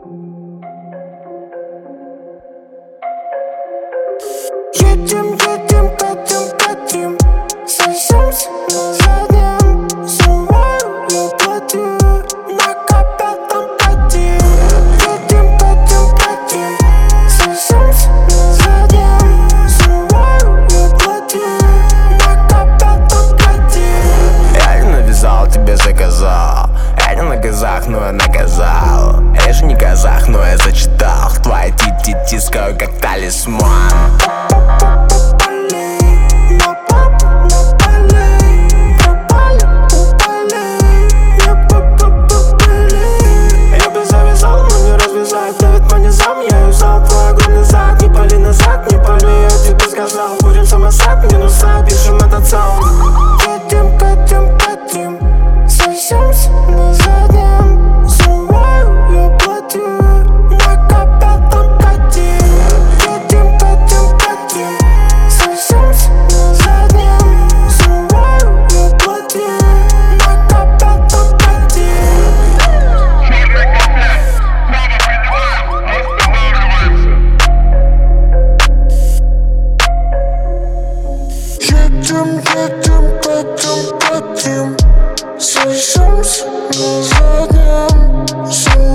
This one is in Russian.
Едем, едем, катим, катим, сойдемся на заднем. Суммару я платю на К5 катим. Едем, катим, катим, сойдемся на заднем. Суммару я платю на К5 катим. Я не навязал, тебе заказал. Я не на газах, но я наказал. Я же не казах, но я зачитал. Твои тити тискаю как талисман. Будем самосад, минуса, пишем этот саунд. Едем, катим, катим, сойдемся на заднем. Суммару я платю на К5 катим. Едем, катим, катим, сойдемся на заднем. Суммару я платю на К5 катим. Едем, едем, катим, катим, сойдемся на заднем.